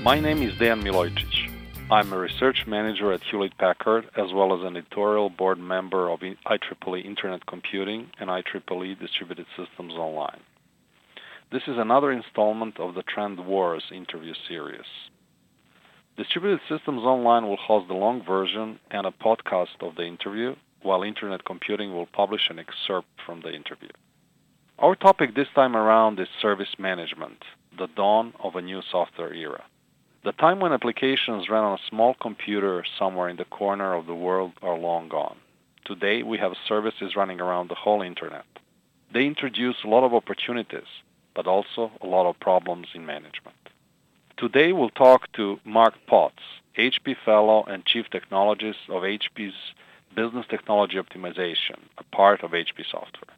My name is Dejan Milojicic. I'm a research manager at Hewlett-Packard, as well as an editorial board member of IEEE Internet Computing and IEEE Distributed Systems Online. This is another installment of the Trend Wars interview series. Distributed Systems Online will host the long version and a podcast of the interview, while Internet Computing will publish an excerpt from the interview. Our topic this time around is service management, the dawn of a new software era. The time when applications ran on a small computer somewhere in the corner of the world are long gone. Today, we have services running around the whole Internet. They introduce a lot of opportunities, but also a lot of problems in management. Today, we'll talk to Mark Potts, HP Fellow and Chief Technologist of HP's Business Technology Optimization, a part of HP Software.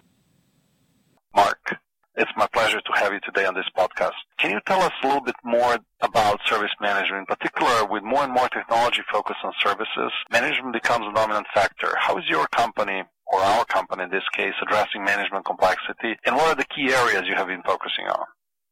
Mark, it's my pleasure to have you today on this podcast. Can you tell us a little bit more about service management? In particular, with more and more technology focus on services, management becomes a dominant factor. How is your company, or our company in this case, addressing management complexity, and what are the key areas you have been focusing on?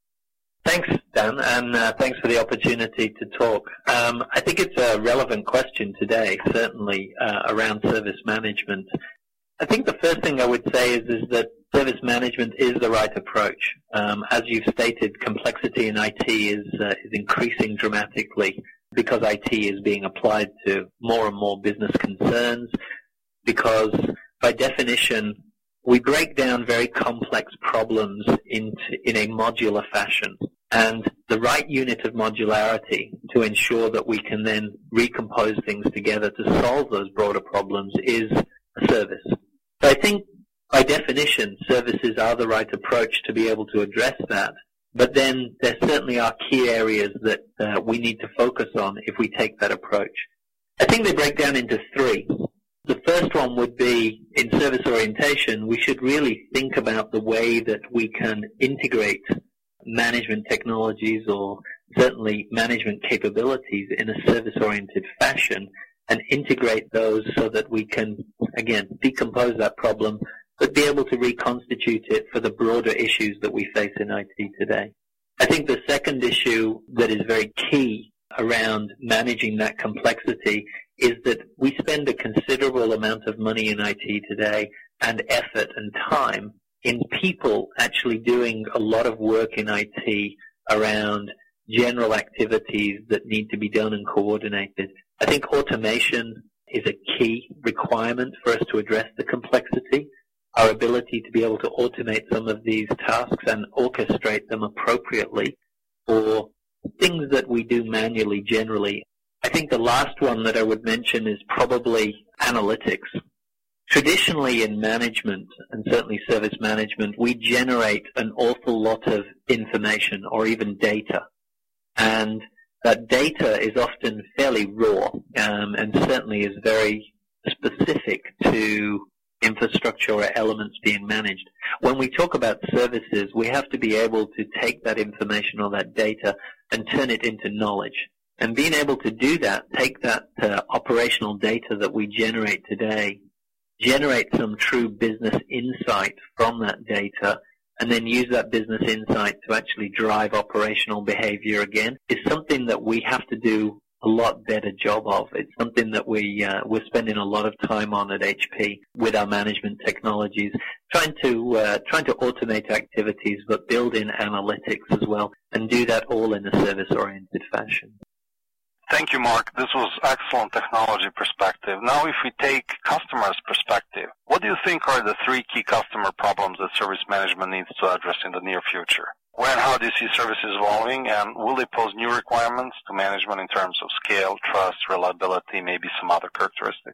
Thanks, Dan, and thanks for the opportunity to talk. I think it's a relevant question today, certainly around service management. I think the first thing I would say is that service management is the right approach. As you've stated, complexity in IT is increasing dramatically because IT is being applied to more and more business concerns, because by definition, we break down very complex problems in a modular fashion. And the right unit of modularity to ensure that we can then recompose things together to solve those broader problems is a service. So I think, by definition, services are the right approach to be able to address that. But then there certainly are key areas that we need to focus on if we take that approach. I think they break down into three. The first one would be, in service orientation, we should really think about the way that we can integrate management technologies or certainly management capabilities in a service-oriented fashion and integrate those so that we can, again, decompose that problem, but be able to reconstitute it for the broader issues that we face in IT today. I think the second issue that is very key around managing that complexity is that we spend a considerable amount of money in IT today and effort and time in people actually doing a lot of work in IT around general activities that need to be done and coordinated. I think automation is a key requirement for us to address the complexity. Our ability to be able to automate some of these tasks and orchestrate them appropriately for things that we do manually generally. I think the last one that I would mention is probably analytics. Traditionally in management, and certainly service management, we generate an awful lot of information or even data. And that data is often fairly raw and certainly is very specific to infrastructure or elements being managed. When we talk about services, we have to be able to take that information or that data and turn it into knowledge. And being able to do that, take that operational data that we generate today, generate some true business insight from that data, and then use that business insight to actually drive operational behavior again, is something that we have to do a lot better job of. It's something that we're spending a lot of time on at HP with our management technologies, trying to automate activities, but build in analytics as well, and do that all in a service-oriented fashion. Thank you, Mark. This was excellent technology perspective. Now, if we take customers' perspective, what do you think are the three key customer problems that service management needs to address in the near future? Where and how do you see services evolving, and will they pose new requirements to management in terms of scale, trust, reliability, maybe some other characteristics?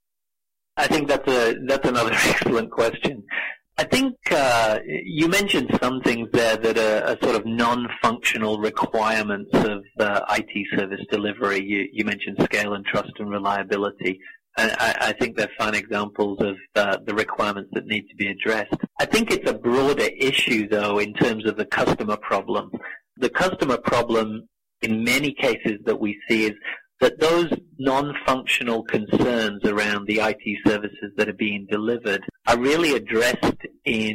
I think that's another excellent question. I think you mentioned some things there that are sort of non-functional requirements of IT service delivery. You mentioned scale and trust and reliability. I think they're fine examples of the requirements that need to be addressed. I think it's a broader issue, though, in terms of the customer problem. The customer problem, in many cases that we see, is that those non-functional concerns around the IT services that are being delivered are really addressed in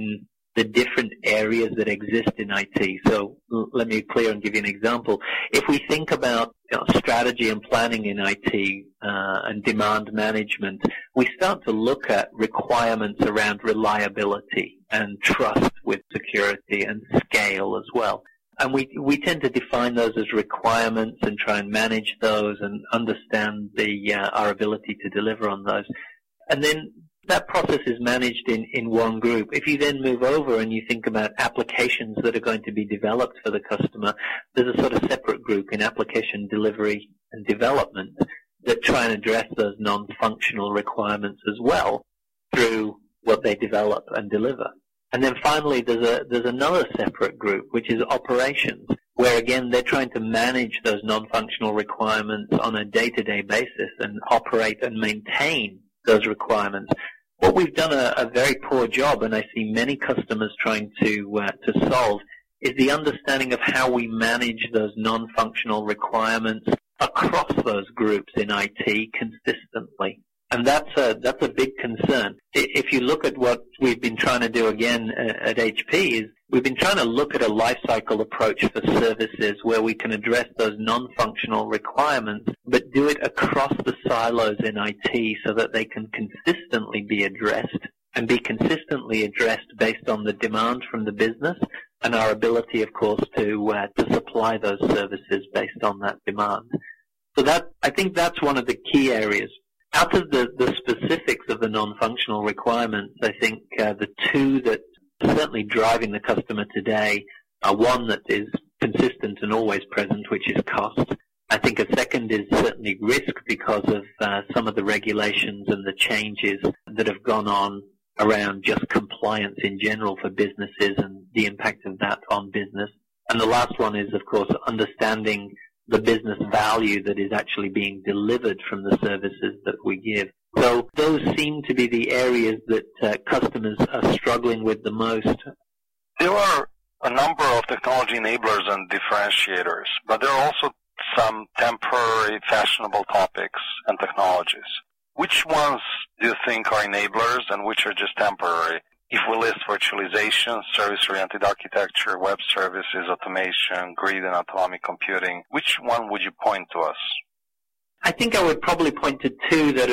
the different areas that exist in IT. So let me be clear and give you an example. If we think about strategy and planning in IT and demand management, we start to look at requirements around reliability and trust with security and scale as well. And we tend to define those as requirements and try and manage those and understand our ability to deliver on those. And then that process is managed in one group. If you then move over and you think about applications that are going to be developed for the customer, there's a sort of separate group in application delivery and development that try and address those non-functional requirements as well through what they develop and deliver. And then finally, there's another separate group, which is operations, where again, they're trying to manage those non-functional requirements on a day-to-day basis and operate and maintain those requirements. What we've done a very poor job, and I see many customers trying to solve, is the understanding of how we manage those non-functional requirements across those groups in IT consistently. And that's a big concern. If you look at what we've been trying to do again at HP, is we've been trying to look at a life cycle approach for services where we can address those non-functional requirements, but do it across the silos in IT so that they can consistently be addressed and be consistently addressed based on the demand from the business and our ability, of course, to supply those services based on that demand. So I think that's one of the key areas. Out of the specifics of the non-functional requirements, I think the two that are certainly driving the customer today are one that is consistent and always present, which is cost. I think a second is certainly risk because of some of the regulations and the changes that have gone on around just compliance in general for businesses and the impact of that on business. And the last one is, of course, understanding the business value that is actually being delivered from the services that we give. So those seem to be the areas that customers are struggling with the most. There are a number of technology enablers and differentiators, but there are also some temporary fashionable topics and technologies. Which ones do you think are enablers and which are just temporary? If we list virtualization, service-oriented architecture, web services, automation, grid and autonomic computing, which one would you point to us? I think I would probably point to two that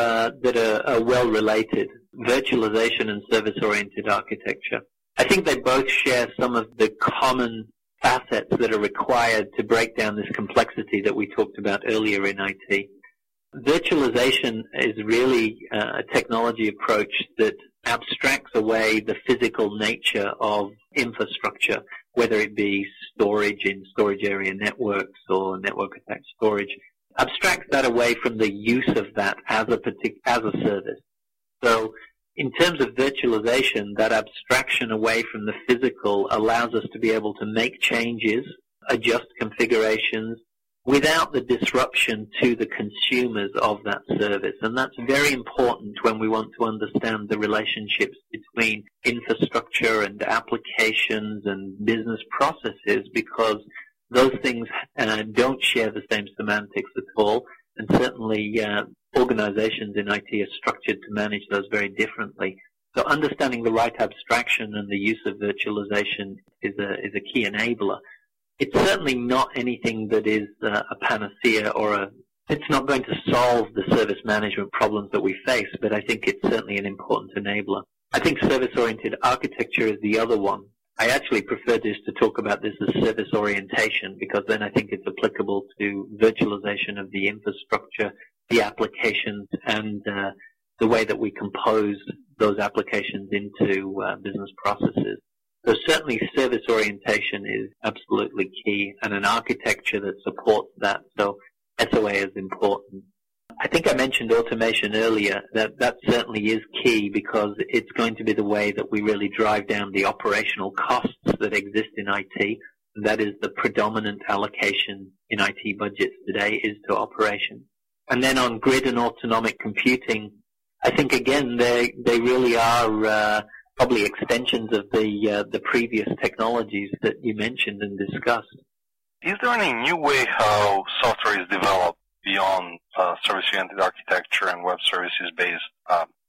are well related: virtualization and service-oriented architecture. I think they both share some of the common facets that are required to break down this complexity that we talked about earlier in IT. Virtualization is really a technology approach that abstracts away the physical nature of infrastructure, whether it be storage in storage area networks or network-attached storage, abstracts that away from the use of that as a service. So in terms of virtualization, that abstraction away from the physical allows us to be able to make changes, adjust configurations, without the disruption to the consumers of that service. And that's very important when we want to understand the relationships between infrastructure and applications and business processes, because those things don't share the same semantics at all. And certainly organizations in IT are structured to manage those very differently. So understanding the right abstraction and the use of virtualization is a key enabler. It's certainly not anything that is a panacea it's not going to solve the service management problems that we face, but I think it's certainly an important enabler. I think service-oriented architecture is the other one. I actually prefer just to talk about this as service orientation, because then I think it's applicable to virtualization of the infrastructure, the applications, and the way that we compose those applications into business processes. So certainly service orientation is absolutely key, and an architecture that supports that. So SOA is important. I think I mentioned automation earlier. That certainly is key, because it's going to be the way that we really drive down the operational costs that exist in IT. And that is the predominant allocation in IT budgets today, is to operation. And then on grid and autonomic computing, I think again they really are probably extensions of the previous technologies that you mentioned and discussed. Is there any new way how software is developed beyond service-oriented architecture and web services-based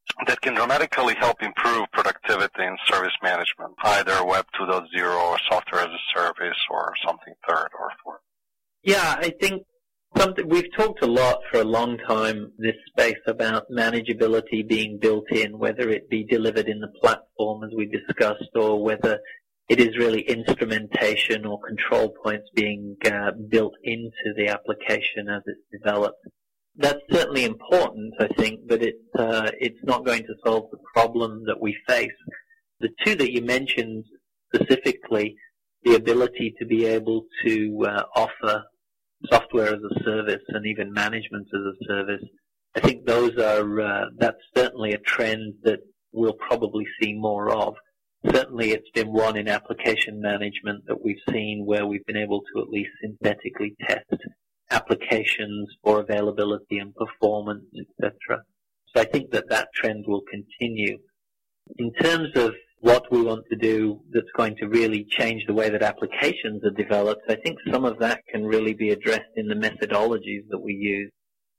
that can dramatically help improve productivity in service management, either Web 2.0 or software as a service or something third or fourth? Yeah, I think we've talked a lot for a long time, this space about manageability being built in, whether it be delivered in the platform as we discussed, or whether it is really instrumentation or control points being built into the application as it's developed. That's certainly important, I think, but it's not going to solve the problem that we face. The two that you mentioned specifically, the ability to be able to offer software as a service and even management as a service, I think those are that's certainly a trend that we'll probably see more of. Certainly it's been one in application management that we've seen where we've been able to at least synthetically test applications for availability and performance, etc. So I think that trend will continue. In terms of what we want to do that's going to really change the way that applications are developed, I think some of that can really be addressed in the methodologies that we use.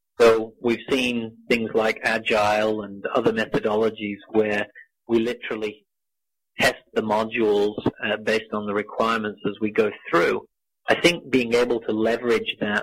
So we've seen things like Agile and other methodologies where we literally test the modules based on the requirements as we go through. I think being able to leverage that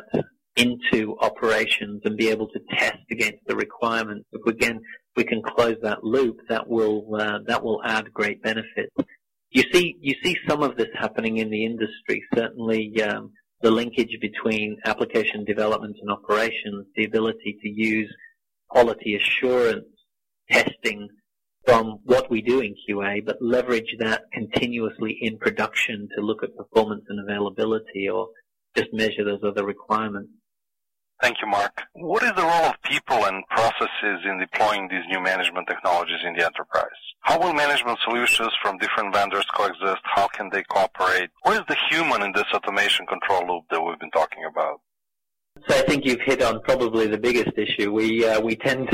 into operations and be able to test against the requirements, if we can close that loop, that will add great benefits. You see some of this happening in the industry. Certainly, the linkage between application development and operations, the ability to use quality assurance testing from what we do in QA, but leverage that continuously in production to look at performance and availability, or just measure those other requirements. Thank you, Mark. What is the role of people and processes in deploying these new management technologies in the enterprise? How will management solutions from different vendors coexist? How can they cooperate? Where is the human in this automation control loop that we've been talking about? So I think you've hit on probably the biggest issue. We tend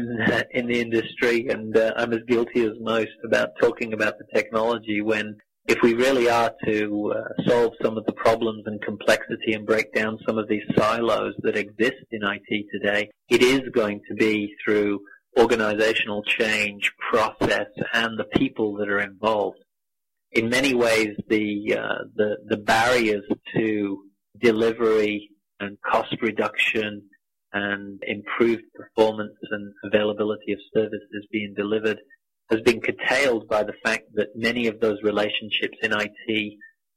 in the industry, and I'm as guilty as most, about talking about the technology, when if we really are to solve some of the problems and complexity and break down some of these silos that exist in IT today, it is going to be through organizational change, process, and the people that are involved. In many ways, the barriers to delivery and cost reduction and improved performance and availability of services being delivered has been curtailed by the fact that many of those relationships in IT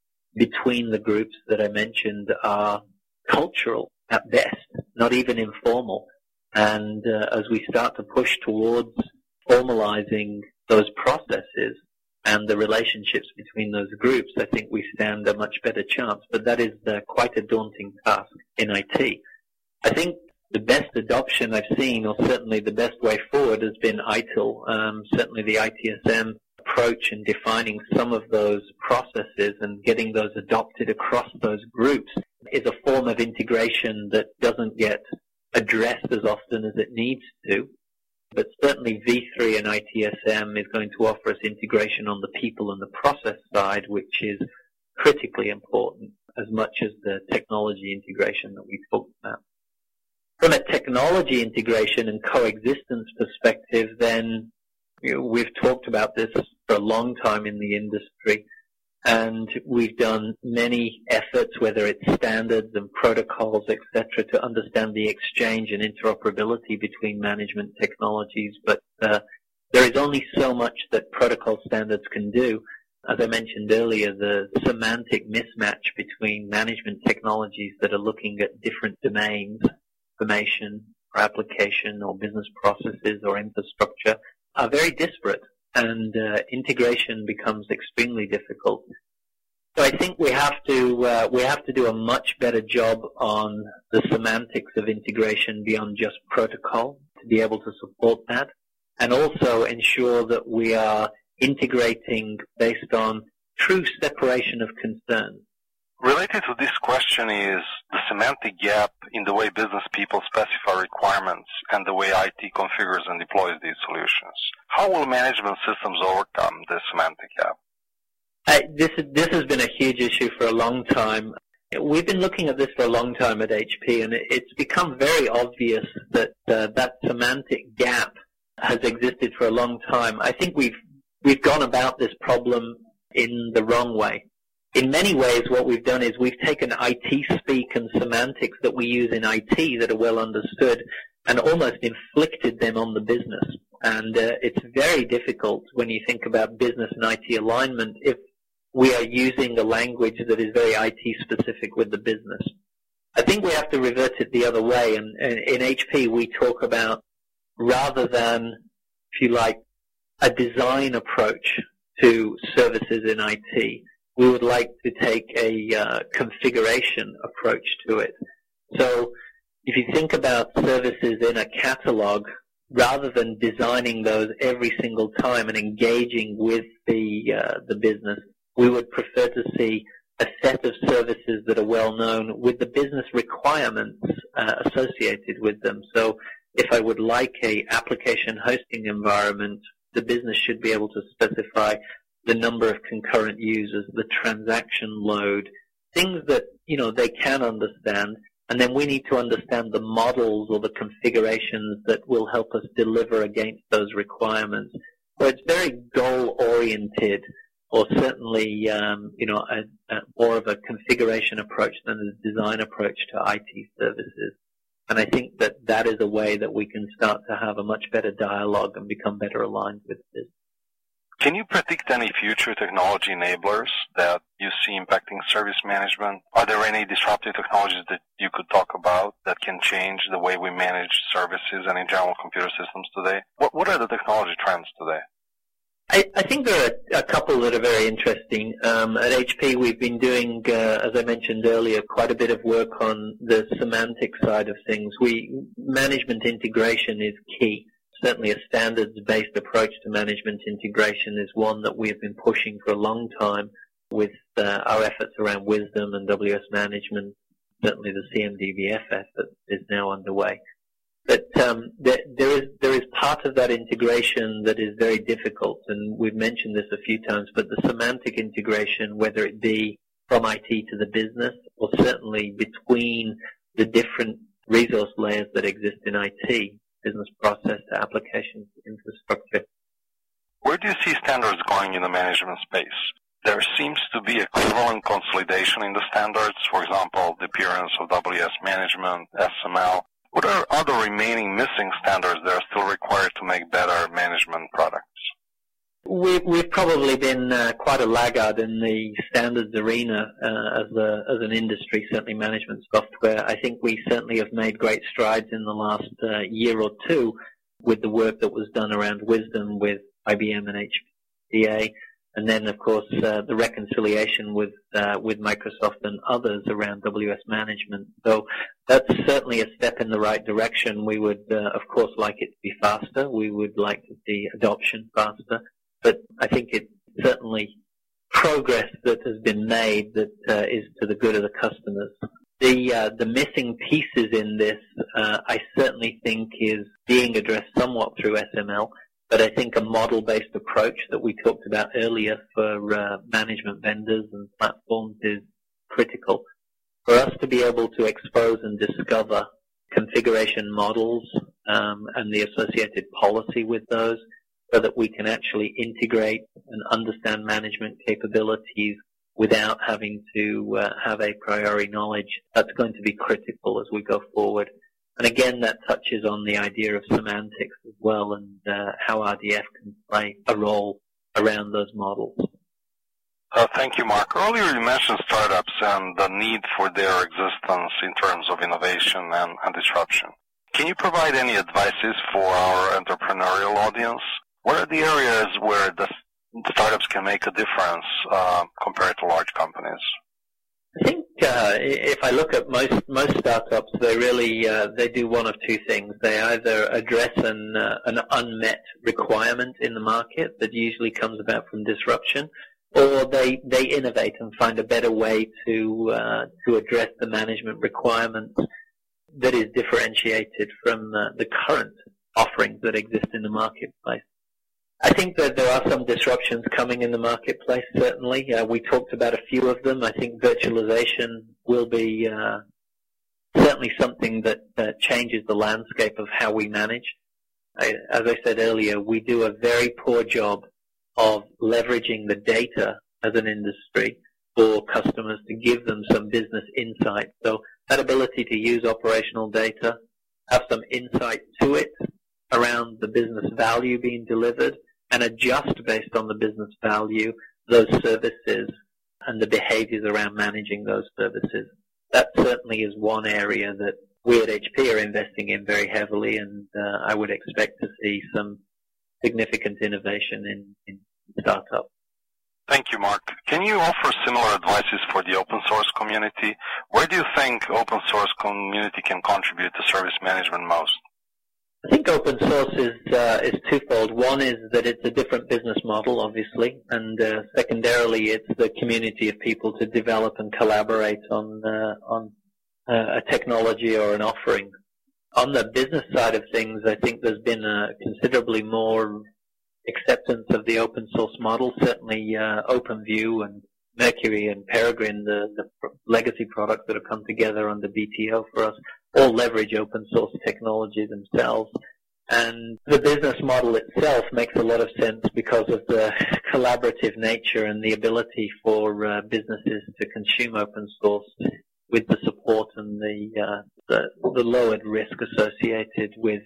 between the groups that I mentioned are cultural at best, not even informal. And as we start to push towards formalizing those processes and the relationships between those groups, I think we stand a much better chance. But that is quite a daunting task in IT. I think the best adoption I've seen, or certainly the best way forward, has been ITIL. Certainly the ITSM approach in defining some of those processes and getting those adopted across those groups is a form of integration that doesn't get addressed as often as it needs to. But certainly V3 and ITSM is going to offer us integration on the people and the process side, which is critically important as much as the technology integration that we talked about. From a technology integration and coexistence perspective, then we've talked about this for a long time in the industry, and we've done many efforts, whether it's standards and protocols, etc., to understand the exchange and interoperability between management technologies. But there is only so much that protocol standards can do. As I mentioned earlier, the semantic mismatch between management technologies that are looking at different domains, information or application or business processes or infrastructure, are very disparate, and integration becomes extremely difficult. So I think we have to do a much better job on the semantics of integration beyond just protocol to be able to support that, and also ensure that we are integrating based on true separation of concerns. Related to this question is the semantic gap in the way business people specify requirements and the way IT configures and deploys these solutions. How will management systems overcome this semantic gap? This has been a huge issue for a long time. We've been looking at this for a long time at HP, and it's become very obvious that that semantic gap has existed for a long time. I think we've gone about this problem in the wrong way. In many ways, what we've done is we've taken IT speak and semantics that we use in IT that are well understood and almost inflicted them on the business. And it's very difficult when you think about business and IT alignment if we are using a language that is very IT specific with the business. I think we have to revert it the other way. And in HP, we talk about, rather than, if you like, a design approach to services in IT, we would like to take a configuration approach to it. So if you think about services in a catalog, rather than designing those every single time and engaging with the business, we would prefer to see a set of services that are well known with the business requirements associated with them. So if I would like a application hosting environment, the business should be able to specify the number of concurrent users, the transaction load, things that, they can understand. And then we need to understand the models or the configurations that will help us deliver against those requirements. So it's very goal-oriented, or certainly, more of a configuration approach than a design approach to IT services. And I think that is a way that we can start to have a much better dialogue and become better aligned with this. Can you predict any future technology enablers that you see impacting service management? Are there any disruptive technologies that you could talk about that can change the way we manage services and in general computer systems today? What are the technology trends today? I think there are a couple that are very interesting. At HP, we've been doing, as I mentioned earlier, quite a bit of work on the semantic side of things. Management integration is key. Certainly a standards-based approach to management integration is one that we have been pushing for a long time with our efforts around Wisdom and WS Management. Certainly the CMDBF effort is now underway. But there is part of that integration that is very difficult, and we've mentioned this a few times, but the semantic integration, whether it be from IT to the business or certainly between the different resource layers that exist in IT, business process to applications to infrastructure. Where do you see standards going in the management space? There seems to be equivalent consolidation in the standards, for example, the appearance of WS Management, SML. What are other remaining missing standards that are still required to make better management products? We've probably been quite a laggard in the standards arena as an industry, certainly management software. I think we certainly have made great strides in the last year or two with the work that was done around Wisdom with IBM and HPA, and then, of course, the reconciliation with Microsoft and others around WS Management. So that's certainly a step in the right direction. We would, of course, like it to be faster. We would like to see adoption faster. But I think it's certainly progress that has been made that is to the good of the customers. The missing pieces in this, I certainly think, is being addressed somewhat through SML. But I think a model-based approach that we talked about earlier for management vendors and platforms is critical. For us to be able to expose and discover configuration models and the associated policy with those, so that we can actually integrate and understand management capabilities without having to have a priori knowledge, that's going to be critical as we go forward. And again, that touches on the idea of semantics as well and how RDF can play a role around those models. Thank you, Mark. Earlier you mentioned startups and the need for their existence in terms of innovation and disruption. Can you provide any advices for our entrepreneurial audience? What are the areas where the startups can make a difference compared to large companies? I think if I look at most startups, they really they do one of two things. They either address an unmet requirement in the market that usually comes about from disruption, or they innovate and find a better way to address the management requirements that is differentiated from the current offerings that exist in the marketplace. I think that there are some disruptions coming in the marketplace, certainly. We talked about a few of them. I think virtualization will be certainly something that changes the landscape of how we manage. As I said earlier, we do a very poor job of leveraging the data as an industry for customers to give them some business insight. So that ability to use operational data, have some insight to it around the business value being delivered, and adjust based on the business value those services and the behaviors around managing those services. That certainly is one area that we at HP are investing in very heavily, and I would expect to see some significant innovation in startup. Thank you, Mark. Can you offer similar advices for the open source community? Where do you think open source community can contribute to service management most? I think open source is twofold. One is that it's a different business model, obviously, and secondarily, it's the community of people to develop and collaborate on a technology or an offering. On the business side of things, I think there's been considerably more acceptance of the open source model. Certainly, OpenView and Mercury and Peregrine, the legacy products that have come together under BTO for us, all leverage open source technology themselves. And the business model itself makes a lot of sense because of the collaborative nature and the ability for businesses to consume open source with the support and the lowered risk associated with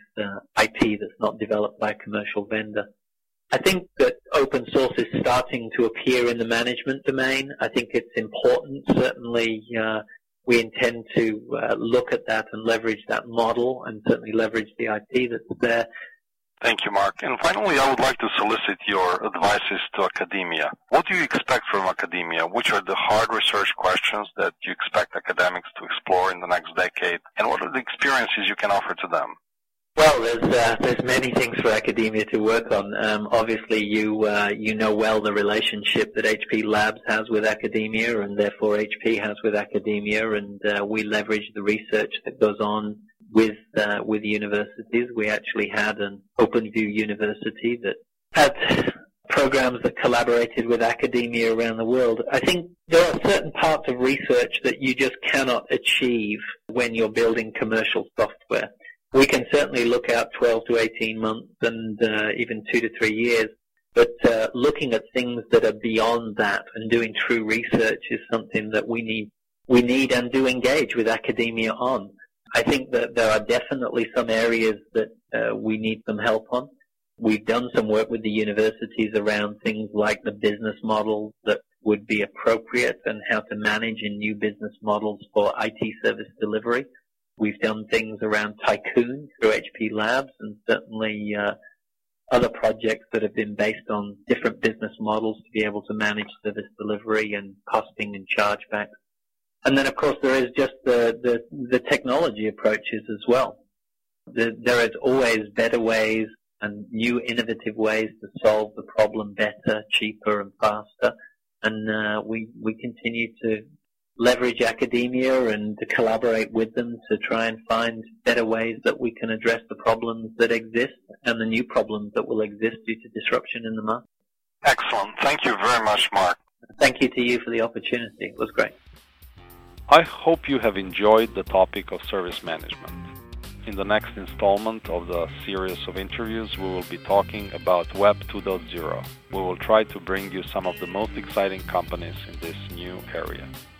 IP that's not developed by a commercial vendor. I think that open source is starting to appear in the management domain. I think it's important. Certainly, we intend to look at that and leverage that model and certainly leverage the IP that's there. Thank you, Mark. And finally, I would like to solicit your advices to academia. What do you expect from academia? Which are the hard research questions that you expect academics to explore in the next decade? And what are the experiences you can offer to them? Well, there's many things for academia to work on. Obviously, you know well the relationship that HP Labs has with academia, and therefore HP has with academia, and we leverage the research that goes on with universities. We actually had an OpenView university that had programs that collaborated with academia around the world. I think there are certain parts of research that you just cannot achieve when you're building commercial software. We can certainly look out 12 to 18 months and even 2 to 3 years, but looking at things that are beyond that and doing true research is something that we need and do engage with academia on. I think that there are definitely some areas that we need some help on. We've done some work with the universities around things like the business models that would be appropriate and how to manage in new business models for IT service delivery. We've done things around Tycoon through HP Labs, and certainly other projects that have been based on different business models to be able to manage service delivery and costing and chargebacks. And then, of course, there is just the technology approaches as well. There is always better ways and new innovative ways to solve the problem better, cheaper, and faster. And we continue to leverage academia and to collaborate with them to try and find better ways that we can address the problems that exist and the new problems that will exist due to disruption in the market. Excellent. Thank you very much, Mark. Thank you to you for the opportunity. It was great. I hope you have enjoyed the topic of service management. In the next installment of the series of interviews, we will be talking about Web 2.0. We will try to bring you some of the most exciting companies in this new area.